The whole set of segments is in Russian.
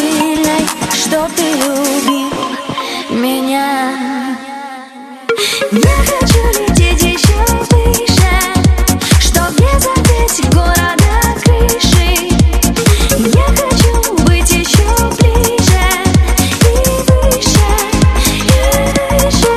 сильной, что ты любил меня. Я хочу лететь еще выше, чтоб не задеть города крыши. Я хочу быть еще ближе и выше, и выше.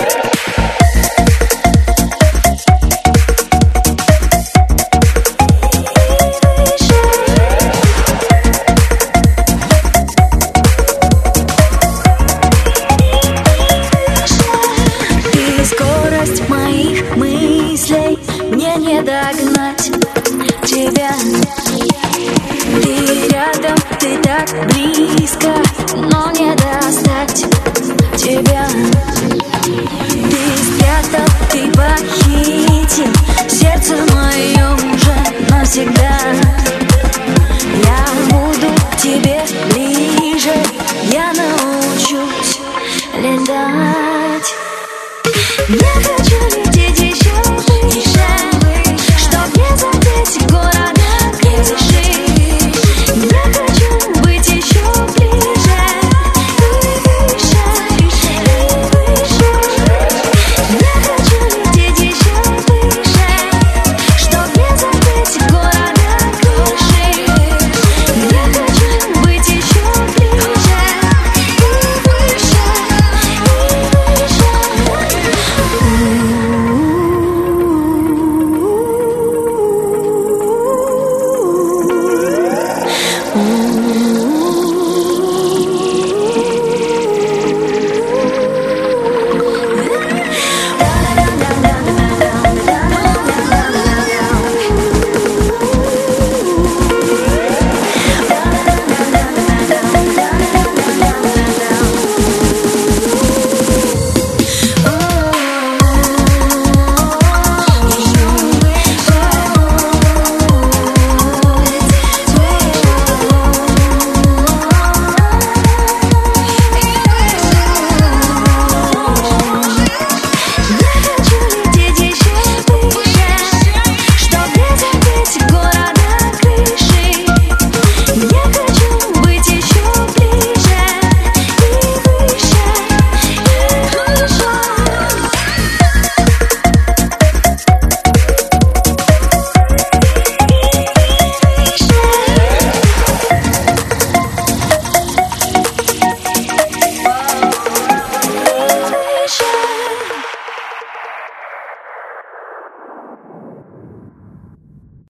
Ты скорость моих мыслей, мне не догнать тебя. Ты рядом, ты так близко, но не достать тебя. Ты спрятал, ты похитил сердце мое уже навсегда. Я буду к тебе ближе, я научусь летать. Я